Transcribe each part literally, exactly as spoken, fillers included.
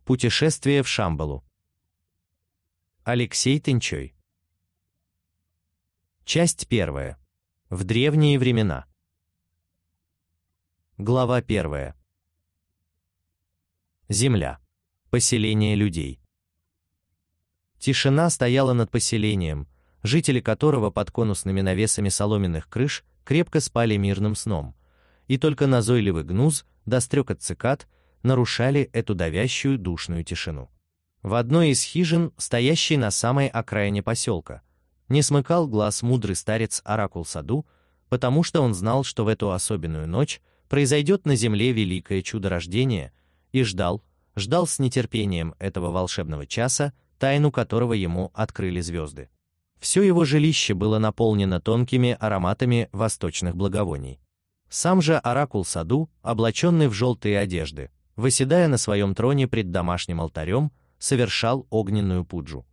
Путешествие в Шамбалу. Алексей Тынчой. Часть первая. В древние времена. Глава первая. Земля. Поселение людей. Тишина стояла над поселением, жители которого под конусными навесами соломенных крыш крепко спали мирным сном, и только назойливый гнуз да стрекот цикад нарушали эту давящую душную тишину. В одной из хижин, стоящей на самой окраине поселка, не смыкал глаз мудрый старец Оракул Саду, потому что он знал, что в эту особенную ночь произойдет на земле великое чудо рождения, и ждал, ждал с нетерпением этого волшебного часа, тайну которого ему открыли звезды. Все его жилище было наполнено тонкими ароматами восточных благовоний. Сам же Оракул Саду, облаченный в желтые одежды, восседая на своем троне пред домашним алтарем, совершал огненную пуджу.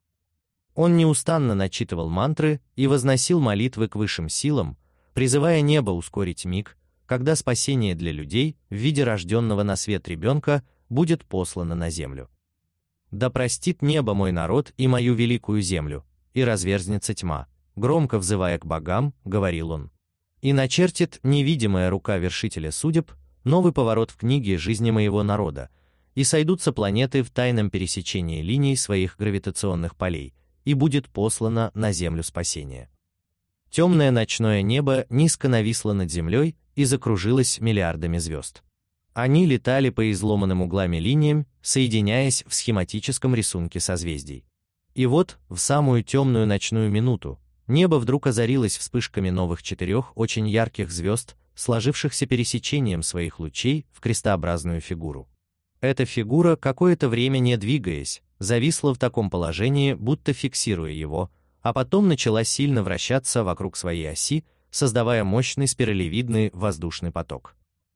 Он неустанно начитывал мантры и возносил молитвы к высшим силам, призывая небо ускорить миг, когда спасение для людей в виде рожденного на свет ребенка будет послано на землю. «Да простит небо мой народ и мою великую землю, и разверзнется тьма», громко взывая к богам, говорил он. «И начертит невидимая рука вершителя судеб новый поворот в книге жизни моего народа, и сойдутся планеты в тайном пересечении линий своих гравитационных полей, и будет послано на землю спасение». Темное ночное небо низко нависло над землей и закружилось миллиардами звезд. Они летали по изломанным углами линиям, соединяясь в схематическом рисунке созвездий. И вот, в самую темную ночную минуту, небо вдруг озарилось вспышками новых четырех очень ярких звезд, сложившихся пересечением своих лучей в крестообразную фигуру. Эта фигура, какое-то время не двигаясь, зависла в таком положении, будто фиксируя его, а потом начала сильно вращаться вокруг своей оси, создавая мощный спиралевидный воздушный поток.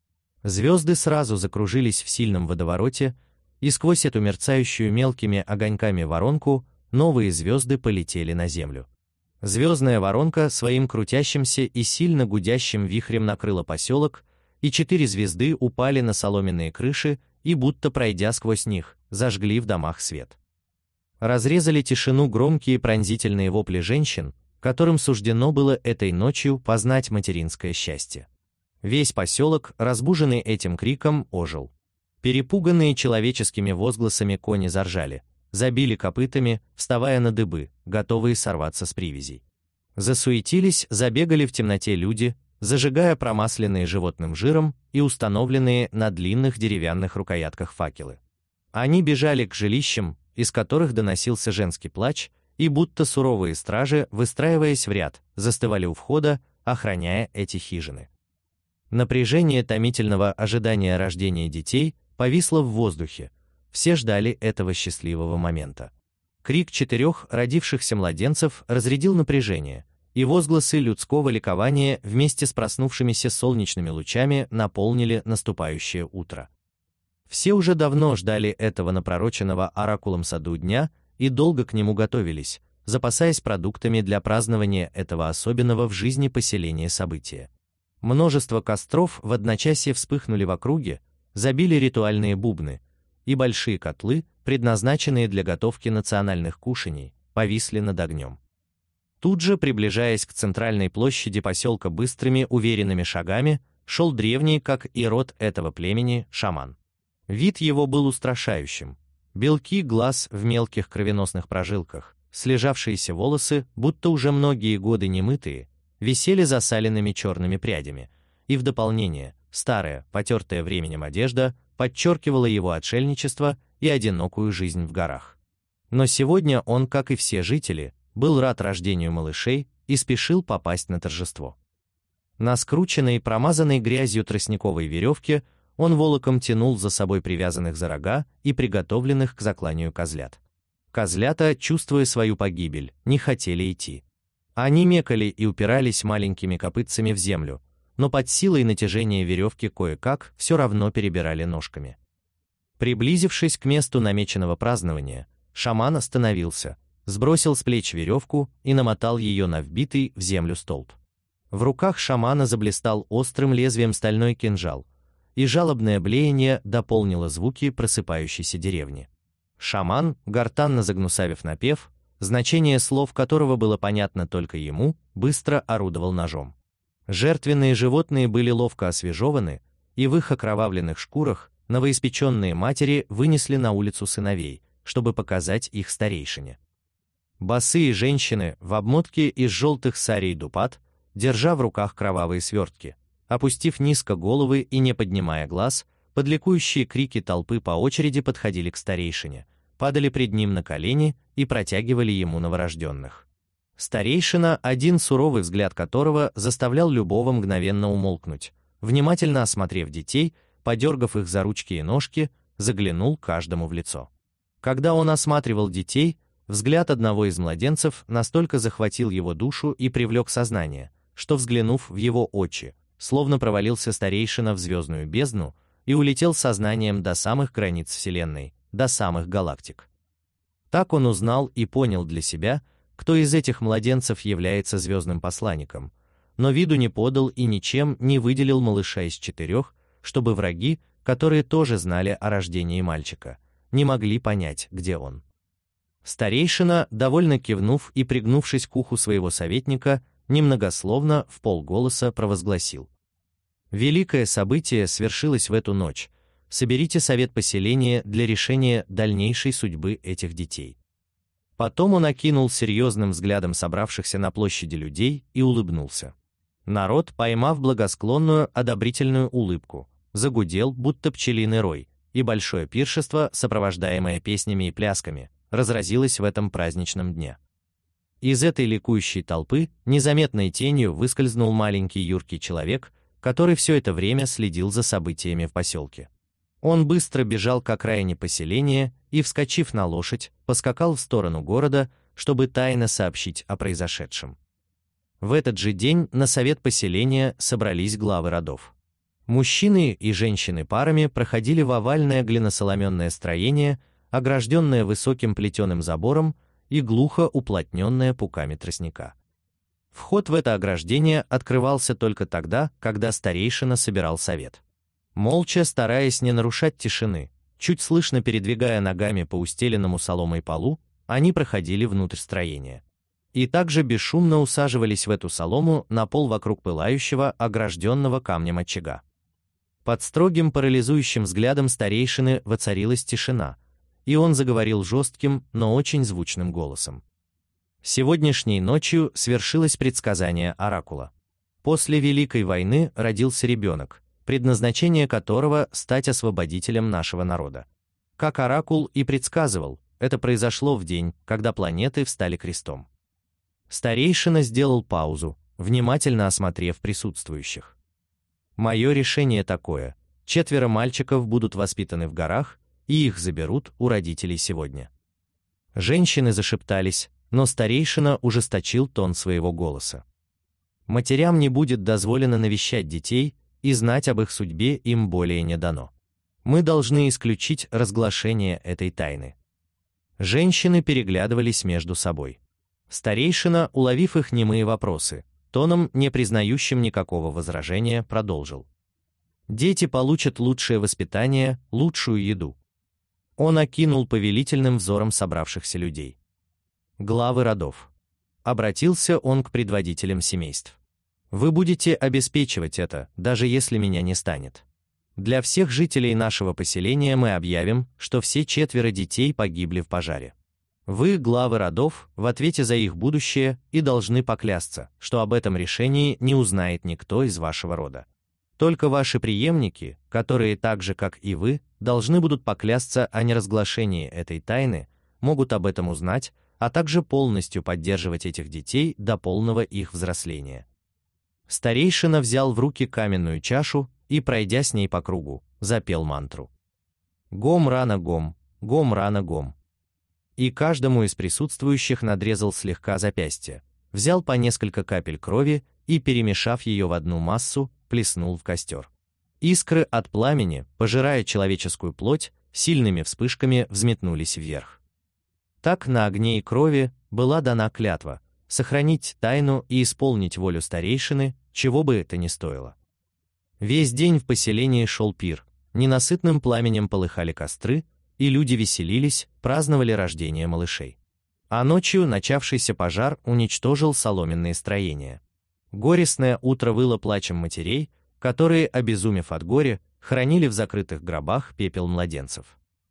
Звезды сразу закружились в сильном водовороте, и сквозь эту мерцающую мелкими огоньками воронку новые звезды полетели на Землю. Звездная воронка своим крутящимся и сильно гудящим вихрем накрыла поселок, и четыре звезды упали на соломенные крыши и, будто пройдя сквозь них, зажгли в домах свет. Разрезали тишину громкие пронзительные вопли женщин, которым суждено было этой ночью познать материнское счастье. Весь поселок, разбуженный этим криком, ожил. Перепуганные человеческими возгласами кони заржали, забили копытами, вставая на дыбы, готовые сорваться с привязей. Засуетились, забегали в темноте люди, зажигая промасленные животным жиром и установленные на длинных деревянных рукоятках факелы. Они бежали к жилищам, из которых доносился женский плач, и будто суровые стражи, выстраиваясь в ряд, застывали у входа, охраняя эти хижины. Напряжение томительного ожидания рождения детей повисло в воздухе. Все ждали этого счастливого момента. Крик четырех родившихся младенцев разрядил напряжение, и возгласы людского ликования вместе с проснувшимися солнечными лучами наполнили наступающее утро. Все уже давно ждали этого напророченного Оракулом Саду дня и долго к нему готовились, запасаясь продуктами для празднования этого особенного в жизни поселения события. Множество костров в одночасье вспыхнули в округе, забили ритуальные бубны, и большие котлы, предназначенные для готовки национальных кушаний, повисли над огнем. Тут же, приближаясь к центральной площади поселка быстрыми уверенными шагами, шел древний, как и род этого племени, шаман. Вид его был устрашающим. Белки глаз в мелких кровеносных прожилках, слежавшиеся волосы, будто уже многие годы немытые, висели засаленными черными прядями, и в дополнение старая, потертая временем одежда подчеркивала его отшельничество и одинокую жизнь в горах. Но сегодня он, как и все жители, был рад рождению малышей и спешил попасть на торжество. На скрученной, промазанной грязью тростниковой веревке он волоком тянул за собой привязанных за рога и приготовленных к закланию козлят. Козлята, чувствуя свою погибель, не хотели идти. Они мекали и упирались маленькими копытцами в землю, но под силой натяжения веревки кое-как все равно перебирали ножками. Приблизившись к месту намеченного празднования, шаман остановился, сбросил с плеч веревку и намотал ее на вбитый в землю столб. В руках шамана заблистал острым лезвием стальной кинжал, и жалобное блеяние дополнило звуки просыпающейся деревни. Шаман, гортанно загнусавив напев, значение слов которого было понятно только ему, быстро орудовал ножом. Жертвенные животные были ловко освежеваны, и в их окровавленных шкурах новоиспеченные матери вынесли на улицу сыновей, чтобы показать их старейшине. Босые женщины в обмотке из желтых сарий дупат, держа в руках кровавые свертки, опустив низко головы и не поднимая глаз, под ликующие крики толпы по очереди подходили к старейшине, падали пред ним на колени и протягивали ему новорожденных. Старейшина, один суровый взгляд которого заставлял любого мгновенно умолкнуть, внимательно осмотрев детей, подергав их за ручки и ножки, заглянул каждому в лицо. Когда он осматривал детей, взгляд одного из младенцев настолько захватил его душу и привлек сознание, что, взглянув в его очи, словно провалился старейшина в звездную бездну и улетел сознанием до самых границ Вселенной, до самых галактик. Так он узнал и понял для себя, кто из этих младенцев является звездным посланником, но виду не подал и ничем не выделил малыша из четырех, чтобы враги, которые тоже знали о рождении мальчика, не могли понять, где он. Старейшина, довольно кивнув и пригнувшись к уху своего советника, немногословно вполголоса провозгласил: «Великое событие свершилось в эту ночь. Соберите совет поселения для решения дальнейшей судьбы этих детей». Потом он окинул серьезным взглядом собравшихся на площади людей и улыбнулся. Народ, поймав благосклонную одобрительную улыбку, загудел, будто пчелиный рой, и большое пиршество, сопровождаемое песнями и плясками, разразилось в этом праздничном дне. Из этой ликующей толпы незаметной тенью выскользнул маленький юркий человек, который все это время следил за событиями в поселке. Он быстро бежал к окраине поселения и, вскочив на лошадь, поскакал в сторону города, чтобы тайно сообщить о произошедшем. В этот же день на совет поселения собрались главы родов. Мужчины и женщины парами проходили в овальное глиносоломенное строение, огражденное высоким плетеным забором и глухо уплотненное пуками тростника. Вход в это ограждение открывался только тогда, когда старейшина собирал совет. Молча, стараясь не нарушать тишины, чуть слышно передвигая ногами по устеленному соломой полу, они проходили внутрь строения. И также бесшумно усаживались в эту солому на пол вокруг пылающего, огражденного камнем очага. Под строгим парализующим взглядом старейшины воцарилась тишина, и он заговорил жестким, но очень звучным голосом. Сегодняшней ночью свершилось предсказание оракула. После Великой войны родился ребенок, предназначение которого — стать освободителем нашего народа. Как оракул и предсказывал, это произошло в день, когда планеты встали крестом. Старейшина сделал паузу, внимательно осмотрев присутствующих. Мое решение такое: четверо мальчиков будут воспитаны в горах, и их заберут у родителей сегодня. Женщины зашептались, но старейшина ужесточил тон своего голоса. Матерям не будет дозволено навещать детей, и знать об их судьбе им более не дано. Мы должны исключить разглашение этой тайны. Женщины переглядывались между собой. Старейшина, уловив их немые вопросы, тоном, не признающим никакого возражения, продолжил. Дети получат лучшее воспитание, лучшую еду. Он окинул повелительным взором собравшихся людей. Главы родов. Обратился он к предводителям семейств. Вы будете обеспечивать это, даже если меня не станет. Для всех жителей нашего поселения мы объявим, что все четверо детей погибли в пожаре. Вы, главы родов, в ответе за их будущее и должны поклясться, что об этом решении не узнает никто из вашего рода. Только ваши преемники, которые так же, как и вы, должны будут поклясться о неразглашении этой тайны, могут об этом узнать, а также полностью поддерживать этих детей до полного их взросления. Старейшина взял в руки каменную чашу и, пройдя с ней по кругу, запел мантру. Гом-рана-гом, гом-рана-гом. И каждому из присутствующих надрезал слегка запястье, взял по несколько капель крови и, перемешав ее в одну массу, плеснул в костер. Искры от пламени, пожирая человеческую плоть, сильными вспышками взметнулись вверх. Так на огне и крови была дана клятва сохранить тайну и исполнить волю старейшины, чего бы это ни стоило. Весь день в поселении шел пир, ненасытным пламенем полыхали костры, и люди веселились, праздновали рождение малышей. А ночью начавшийся пожар уничтожил соломенные строения. Горестное утро выло плачем матерей, которые, обезумев от горя, хранили в закрытых гробах пепел младенцев.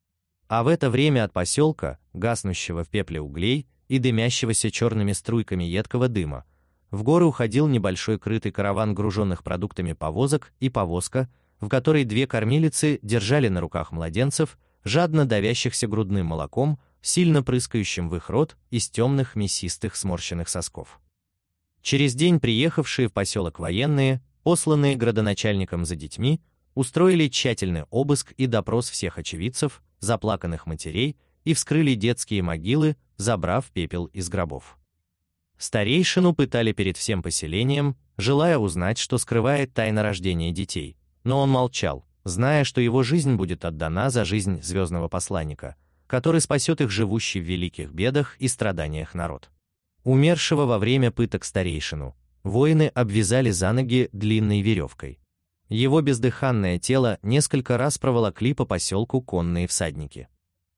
А в это время от поселка, гаснущего в пепле углей и дымящегося черными струйками едкого дыма, в горы уходил небольшой крытый караван груженных продуктами повозок и повозка, в которой две кормилицы держали на руках младенцев, жадно давящихся грудным молоком, сильно прыскающим в их рот из темных мясистых сморщенных сосков. Через день приехавшие в поселок военные, посланные градоначальником за детьми, устроили тщательный обыск и допрос всех очевидцев, заплаканных матерей, и вскрыли детские могилы, забрав пепел из гробов. Старейшину пытали перед всем поселением, желая узнать, что скрывает тайна рождения детей, но он молчал, зная, что его жизнь будет отдана за жизнь звездного посланника, который спасет их живущий в великих бедах и страданиях народ. Умершего во время пыток старейшину воины обвязали за ноги длинной веревкой. Его бездыханное тело несколько раз проволокли по поселку конные всадники.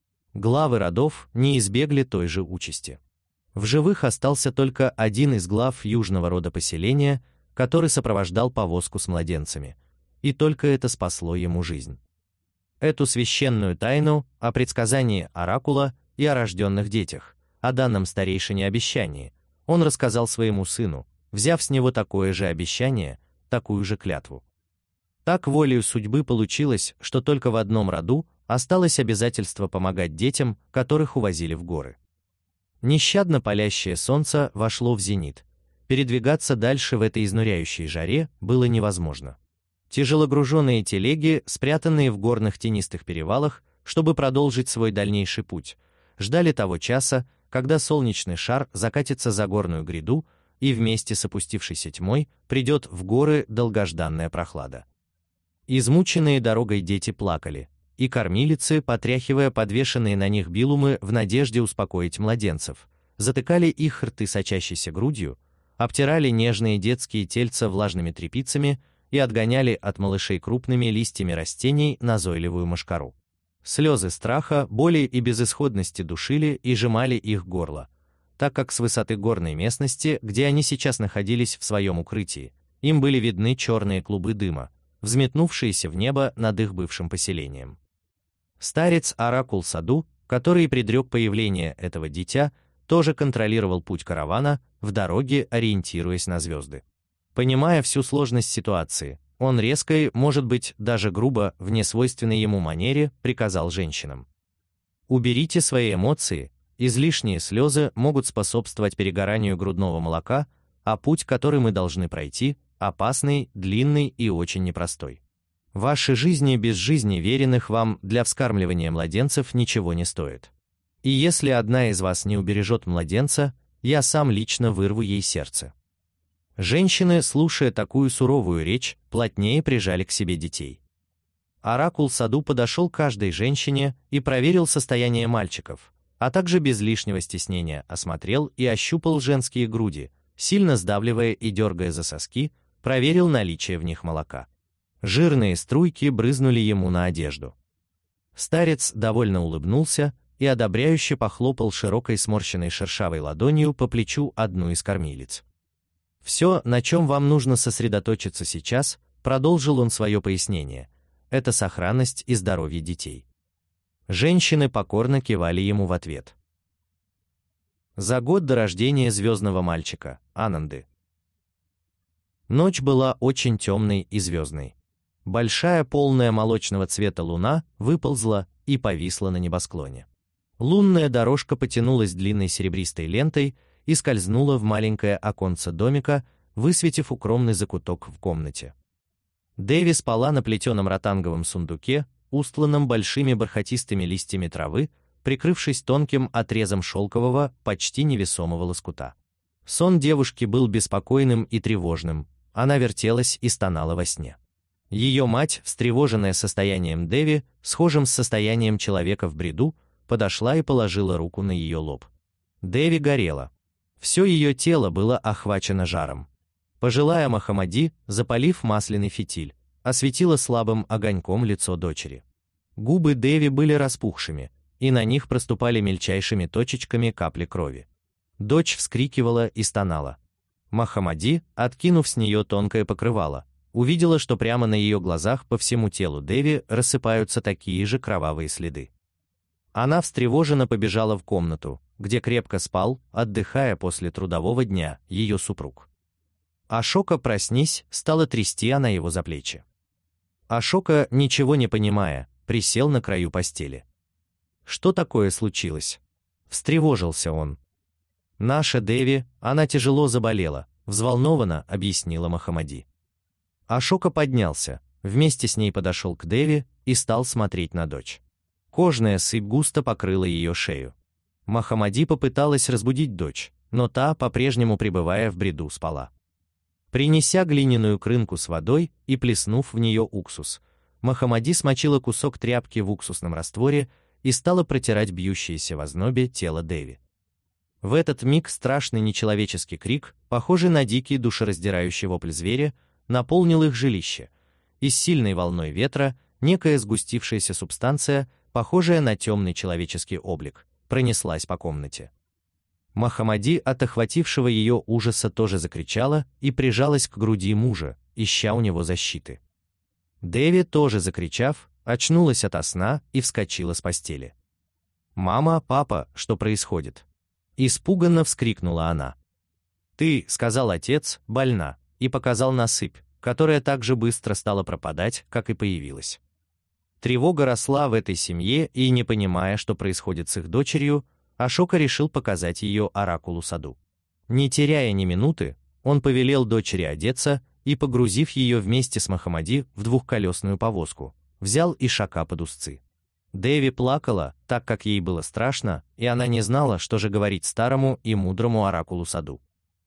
Главы родов не избегли той же участи. В живых остался только один из глав южного рода поселения, который сопровождал повозку с младенцами, и только это спасло ему жизнь. Эту священную тайну о предсказании оракула и о рожденных детях, о данном старейшине обещании, он рассказал своему сыну, взяв с него такое же обещание, такую же клятву. Так волею судьбы получилось, что только в одном роду осталось обязательство помогать детям, которых увозили в горы. Нещадно палящее солнце вошло в зенит. Передвигаться дальше в этой изнуряющей жаре было невозможно. Тяжелогруженные телеги, спрятанные в горных тенистых перевалах, чтобы продолжить свой дальнейший путь, ждали того часа, когда солнечный шар закатится за горную гряду, и вместе с опустившейся тьмой придет в горы долгожданная прохлада. Измученные дорогой дети плакали, и кормилицы, потряхивая подвешенные на них билумы в надежде успокоить младенцев, затыкали их рты сочащейся грудью, обтирали нежные детские тельца влажными тряпицами и отгоняли от малышей крупными листьями растений назойливую мошкару. Слезы страха, боли и безысходности душили и сжимали их горло, так как с высоты горной местности, где они сейчас находились в своем укрытии, им были видны черные клубы дыма, взметнувшиеся в небо над их бывшим поселением. Старец Оракул Саду, который предрек появление этого дитя, тоже контролировал путь каравана, в дороге ориентируясь на звезды. Понимая всю сложность ситуации, он резко и, может быть, даже грубо, в несвойственной ему манере, приказал женщинам: «Уберите свои эмоции, излишние слезы могут способствовать перегоранию грудного молока, а путь, который мы должны пройти, опасный, длинный и очень непростой. Ваши жизни без жизни веренных вам для вскармливания младенцев ничего не стоит. И если одна из вас не убережет младенца, я сам лично вырву ей сердце». Женщины, слушая такую суровую речь, плотнее прижали к себе детей. Оракул Саду подошел к каждой женщине и проверил состояние мальчиков, а также без лишнего стеснения осмотрел и ощупал женские груди, сильно сдавливая и дергая за соски, проверил наличие в них молока. Жирные струйки брызнули ему на одежду. Старец довольно улыбнулся и одобряюще похлопал широкой сморщенной шершавой ладонью по плечу одну из кормилиц. «Все, на чем вам нужно сосредоточиться сейчас», — продолжил он свое пояснение, — «это сохранность и здоровье детей». Женщины покорно кивали ему в ответ. За год до рождения звездного мальчика, Ананды. Ночь была очень темной и звездной. Большая, полная молочного цвета луна выползла и повисла на небосклоне. Лунная дорожка потянулась длинной серебристой лентой и скользнула в маленькое оконце домика, высветив укромный закуток в комнате. Дэви спала на плетеном ротанговом сундуке, устланном большими бархатистыми листьями травы, прикрывшись тонким отрезом шелкового, почти невесомого лоскута. Сон девушки был беспокойным и тревожным, она вертелась и стонала во сне. Ее мать, встревоженная состоянием Дэви, схожим с состоянием человека в бреду, подошла и положила руку на ее лоб. Дэви горела. Все ее тело было охвачено жаром. Пожилая Махамади, запалив масляный фитиль, осветила слабым огоньком лицо дочери. Губы Деви были распухшими, и на них проступали мельчайшими точечками капли крови. Дочь вскрикивала и стонала. Мохаммади, откинув с нее тонкое покрывало, увидела, что прямо на ее глазах по всему телу Деви рассыпаются такие же кровавые следы. Она встревоженно побежала в комнату, где крепко спал, отдыхая после трудового дня, ее супруг. Ашока, проснись, стала трясти она его за плечи. Ашока, ничего не понимая, присел на краю постели. Что такое случилось? Встревожился он. Наша Деви, она тяжело заболела, взволнованно объяснила Мохаммади. Ашока поднялся, вместе с ней подошел к Деви и стал смотреть на дочь. Кожная сыпь густо покрыла ее шею. Мохаммади попыталась разбудить дочь, но та, по-прежнему пребывая в бреду, спала. Принеся глиняную крынку с водой и плеснув в нее уксус, Мохаммади смочила кусок тряпки в уксусном растворе и стала протирать бьющееся в ознобе тело Деви. В этот миг страшный нечеловеческий крик, похожий на дикий душераздирающий вопль зверя, наполнил их жилище, и с сильной волной ветра некая сгустившаяся субстанция, похожая на темный человеческий облик, пронеслась по комнате. Мохаммади от охватившего ее ужаса тоже закричала и прижалась к груди мужа, ища у него защиты. Деви, тоже закричав, очнулась ото сна и вскочила с постели. «Мама, папа, что происходит?» Испуганно вскрикнула она. «Ты, — сказал отец, — больна», и показал на сыпь, которая так же быстро стала пропадать, как и появилась. Тревога росла в этой семье, и, не понимая, что происходит с их дочерью, Ашока решил показать ее оракулу Саду. Не теряя ни минуты, он повелел дочери одеться и, погрузив ее вместе с Мохаммади в двухколесную повозку, взял Ишака под узцы. Деви плакала, так как ей было страшно, и она не знала, что же говорить старому и мудрому оракулу Саду.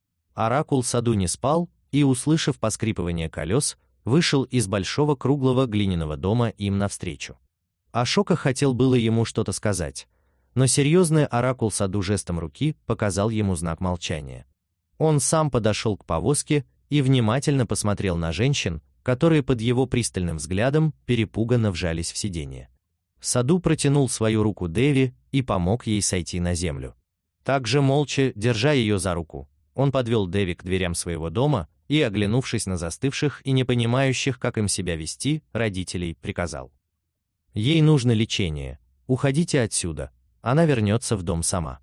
Оракул Саду не спал и, услышав поскрипывание колес, вышел из большого круглого глиняного дома им навстречу. Ашока хотел было ему что-то сказать, но серьезный оракул Саду жестом руки показал ему знак молчания. Он сам подошел к повозке и внимательно посмотрел на женщин, которые под его пристальным взглядом перепуганно вжались в сиденье. Саду протянул свою руку Деви и помог ей сойти на землю. Также молча, держа ее за руку, он подвел Деви к дверям своего дома и, оглянувшись на застывших и не понимающих, как им себя вести, родителей, приказал: «Ей нужно лечение, уходите отсюда, она вернется в дом сама».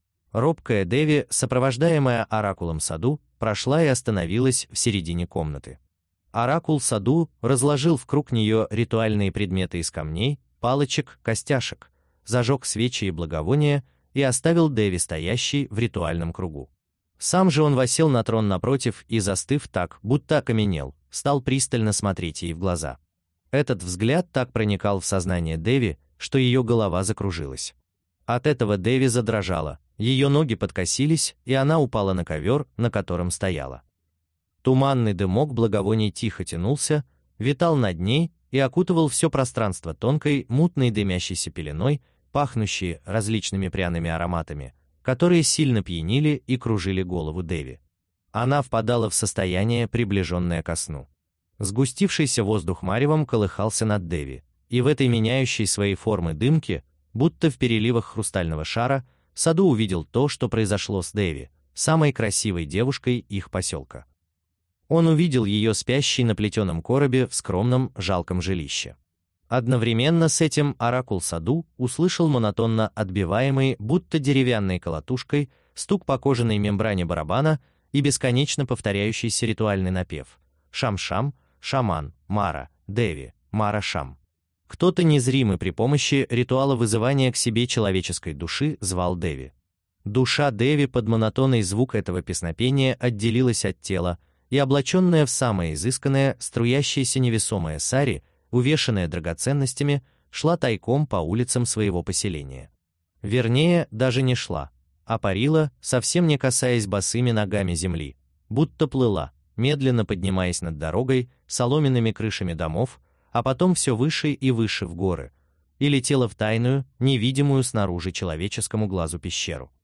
Робкая Деви, сопровождаемая оракулом Саду, прошла и остановилась в середине комнаты. Оракул Саду разложил в круг нее ритуальные предметы из камней, палочек, костяшек, зажег свечи и благовония и оставил Деви стоящей в ритуальном кругу. Сам же он восел на трон напротив и, застыв так, будто окаменел, стал пристально смотреть ей в глаза. Этот взгляд так проникал в сознание Деви, что ее голова закружилась. От этого Деви задрожала, ее ноги подкосились, и она упала на ковер, на котором стояла. Туманный дымок благовоний тихо тянулся, витал над ней и окутывал все пространство тонкой, мутной дымящейся пеленой, пахнущей различными пряными ароматами, которые сильно пьянили и кружили голову Деви. Она впадала в состояние, приближенное ко сну. Сгустившийся воздух маревом колыхался над Деви, и в этой меняющей своей формы дымке, будто в переливах хрустального шара, Саду увидел то, что произошло с Деви, самой красивой девушкой их поселка. Он увидел ее спящей на плетеном коробе в скромном, жалком жилище. Одновременно с этим оракул Саду услышал монотонно отбиваемый, будто деревянной колотушкой, стук по кожаной мембране барабана и бесконечно повторяющийся ритуальный напев: «Шам-шам, шаман, Мара, Деви, Мара-шам». Кто-то незримый при помощи ритуала вызывания к себе человеческой души звал Деви. Душа Деви под монотонный звук этого песнопения отделилась от тела, и, облаченная в самое изысканное, струящееся невесомое сари, увешанное драгоценностями, шла тайком по улицам своего поселения. Вернее, даже не шла, а парила, совсем не касаясь босыми ногами земли, будто плыла, медленно поднимаясь над дорогой, соломенными крышами домов, а потом все выше и выше в горы, и летела в тайную, невидимую снаружи человеческому глазу пещеру.